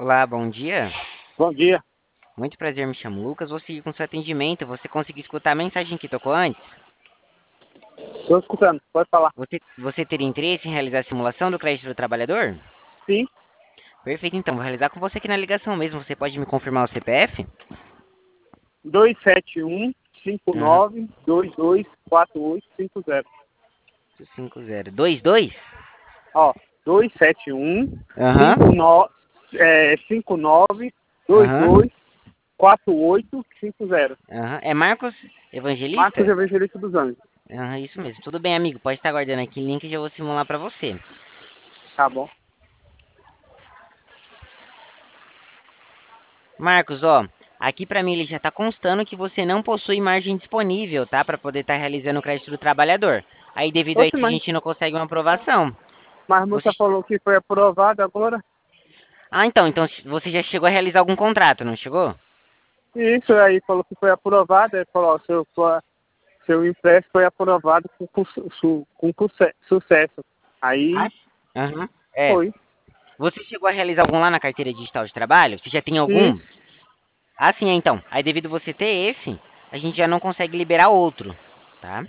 Olá, bom dia. Bom dia. Muito prazer, me chamo Lucas. Vou seguir com seu atendimento. Você conseguiu escutar a mensagem que tocou antes? Estou escutando. Pode falar. Você teria interesse em realizar a simulação do crédito do trabalhador? Sim. Perfeito, então. Vou realizar com você aqui na ligação mesmo. Você pode me confirmar o CPF? 271 Aham. 59 224850. 5022? Ó, 271 Aham. 59 59 Aham. 224850. Aham. É Marcos Marcos Evangelista? Evangelista dos Anjos. Aham, isso mesmo. Tudo bem, amigo. Pode estar aguardando aqui o link e já vou simular para você. Tá bom. Marcos, ó, aqui para mim ele já está constando que você não possui margem disponível, tá, para poder estar realizando o crédito do trabalhador. Aí devido a Oxe, isso a gente não consegue uma aprovação. mas a Você, moça falou que foi aprovado agora. então você já chegou a realizar algum contrato, não chegou? Isso aí falou que foi aprovado. Aí falou, ó, seu empréstimo foi aprovado com sucesso. Ah, Aí aham. É. foi. Você chegou a realizar algum lá na carteira digital de trabalho? Você já tem algum? Isso. Ah, sim, então. Aí devido você ter esse, a gente já não consegue liberar outro, tá?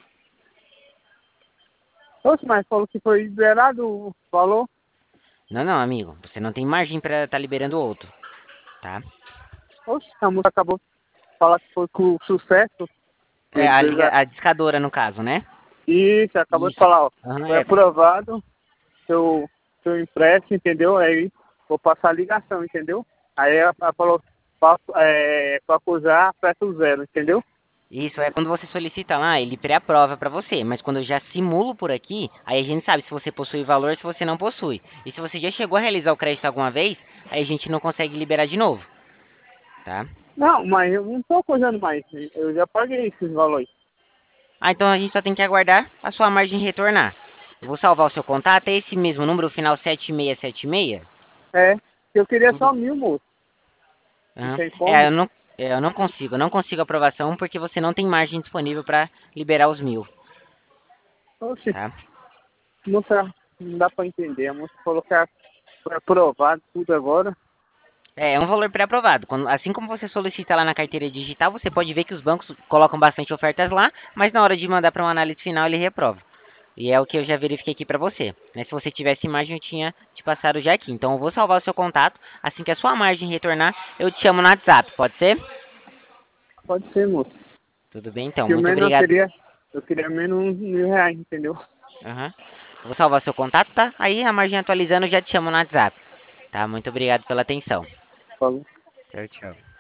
Oxe, mas falou que foi liberado, falou. Não, não, amigo. Você não tem margem para estar liberando outro, tá? Oxe, a moça acabou de falar que foi com sucesso. É a, Empresa. a discadora no caso, né? Isso, acabou de Isso. falar, ó. Aham, Foi é. aprovado seu empréstimo, entendeu? Aí vou passar a ligação, entendeu? Aí ela falou para acusar, aperta o zero, entendeu? Isso é quando você solicita lá, ele pré-aprova para você, mas quando eu já simulo por aqui, aí a gente sabe se você possui valor ou se você não possui. E se você já chegou a realizar o crédito alguma vez, aí a gente não consegue liberar de novo, tá? Não, mas eu não tô acusando mais. Eu já paguei esses valores. Ah, então a gente só tem que aguardar a sua margem retornar. Eu vou salvar o seu contato, é esse mesmo número, o final 7676. É, eu queria Tudo. só 1.000, moço. Não Aham. tem como? Eu não consigo aprovação porque você não tem margem disponível para liberar os 1000, Oxe, tá? moça, não dá pra entender. A moça falou que foi aprovado tudo agora. É um valor pré-aprovado. Assim como você solicita lá na carteira digital, você pode ver que os bancos colocam bastante ofertas lá, mas na hora de mandar para uma análise final ele reprova. E é o que eu já verifiquei aqui para você. Né? Se você tivesse imagem, eu tinha te passado já aqui. Então eu vou salvar o seu contato. Assim que a sua margem retornar, eu te chamo no WhatsApp. Pode ser? Pode ser, moço. Tudo bem, então. Pelo Muito menos obrigado. eu queria menos uns R$ 1.000, entendeu? Uhum. Eu vou salvar o seu contato, tá? Aí a margem atualizando, eu já te chamo no WhatsApp. Tá? Muito obrigado pela atenção. Falou. Tchau, tchau.